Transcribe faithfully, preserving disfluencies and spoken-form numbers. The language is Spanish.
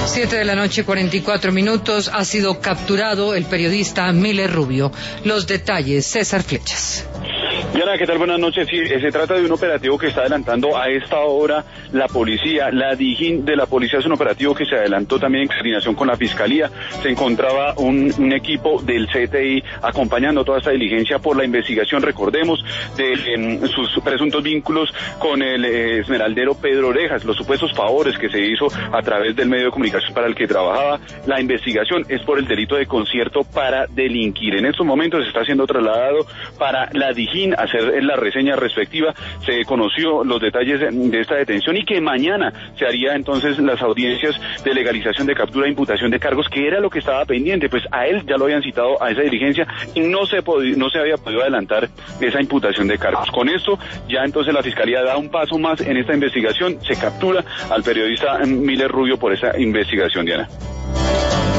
Siete de la noche, cuarenta y cuatro minutos. Ha sido capturado el periodista Miller Rubio. Los detalles, César Flechas. Diana, ¿qué tal? Buenas noches. Sí, se trata de un operativo que está adelantando a esta hora la policía. La DIJÍN de la policía es un operativo que se adelantó también en coordinación con la fiscalía. Se encontraba un, un equipo del C T I acompañando toda esta diligencia por la investigación, recordemos, de eh, sus presuntos vínculos con el eh, esmeraldero Pedro Orejas, los supuestos favores que se hizo a través del medio de comunicación para el que trabajaba. La investigación es por el delito de concierto para delinquir. En estos momentos se está siendo trasladado para la DIJÍN a hacer la reseña respectiva. Se conoció los detalles de esta detención y que mañana se haría entonces las audiencias de legalización de captura e imputación de cargos, que era lo que estaba pendiente. Pues a él ya lo habían citado a esa diligencia y no se podi- no se había podido adelantar esa imputación de cargos. Con esto ya entonces la fiscalía da un paso más en esta investigación, se captura al periodista Miller Rubio por esa investigación, Diana.